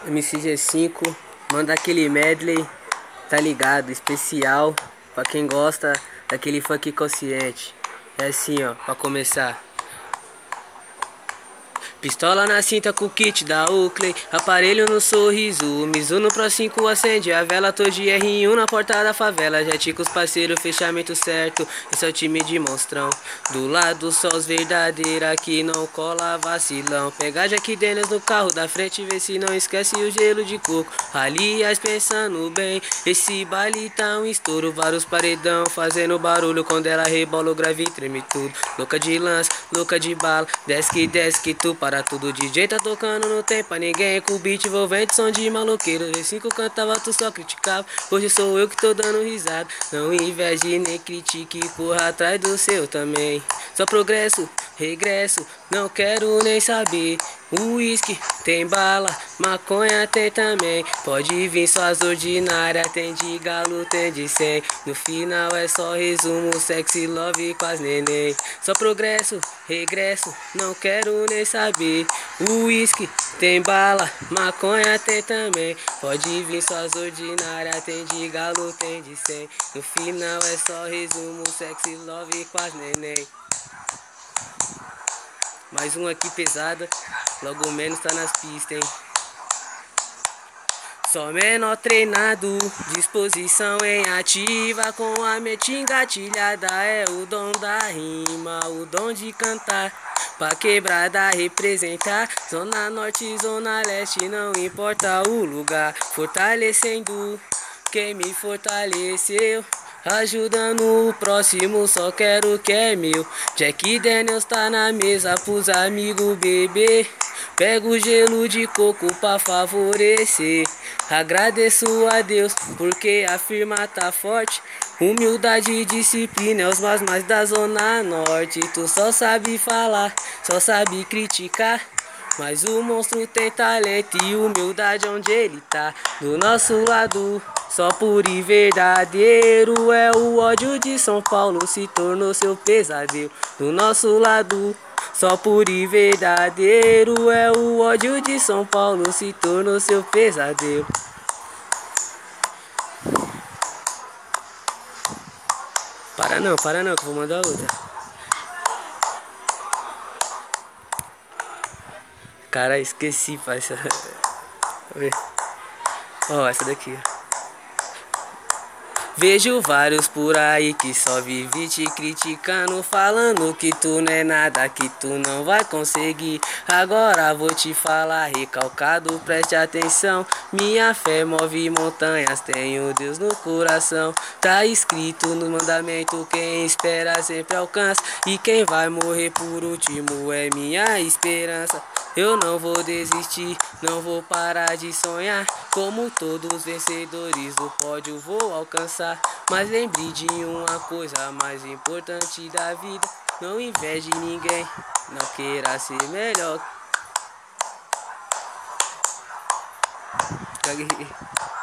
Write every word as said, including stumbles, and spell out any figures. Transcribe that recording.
M C G cinco, manda aquele medley, tá ligado? Especial pra quem gosta daquele funk consciente. É assim, ó, pra começar. Pistola na cinta com o kit da Oakley, aparelho no sorriso, Mizuno Pro cinco acende a vela, tô de R um na porta da favela, jet com os parceiros, fechamento certo, esse é o time de monstrão. Do lado só os verdadeira que não cola vacilão, pega Jack Daniels no carro da frente, vê se não esquece o gelo de coco. Aliás, pensando bem, esse baile tá um estouro, vários paredão fazendo barulho, quando ela rebola o grave treme tudo. Louca de lance, louca de bala, desce que desce que tu para tudo, D J tá tocando, não tem pra ninguém, com beat envolvente, som de maloqueiro. V cinco cantava, tu só criticava, hoje sou eu que tô dando risada. Não inveje nem critique, corra atrás do seu também. Só progresso, regresso, não quero nem saber. O uísque tem bala, maconha tem também. Pode vir só as ordinárias, tem de galo, tem de cem. No final é só resumo, sexy love com as neném. Só progresso, regresso, não quero nem saber. O uísque tem bala, maconha tem também. Pode vir só as ordinárias, tem de galo, tem de cem. No final é só resumo, sexy love com as neném. Mais um aqui pesada, logo menos tá nas pistas, hein? Só menor treinado, disposição em ativa, com a mente engatilhada, é o dom da rima, o dom de cantar, pra quebrada representar, zona norte, zona leste, não importa o lugar, fortalecendo quem me fortaleceu. Ajudando o próximo, só quero o que é meu. Jack Daniels tá na mesa pros amigos beber. Pego o gelo de coco pra favorecer. Agradeço a Deus porque a firma tá forte. Humildade e disciplina é os mais mais da zona norte. Tu só sabe falar, só sabe criticar, mas o monstro tem talento e humildade onde ele tá. Do nosso lado, só puro e verdadeiro, é o ódio de São Paulo se tornou seu pesadelo. Do nosso lado, só puro e verdadeiro, é o ódio de São Paulo se tornou seu pesadelo. Para não, para não, que eu vou mandar outra. Cara, esqueci, parça. Ó, essa daqui, ó. Vejo vários por aí que só vive te criticando, falando que tu não é nada, que tu não vai conseguir. Agora vou te falar, recalcado, preste atenção. Minha fé move montanhas, tenho Deus no coração. Tá escrito no mandamento, quem espera sempre alcança. E quem vai morrer por último é minha esperança. Eu não vou desistir, não vou parar de sonhar. Como todos os vencedores do pódio vou alcançar. Mas lembre de uma coisa mais importante da vida: não inveje ninguém, não queira ser melhor. Caguei.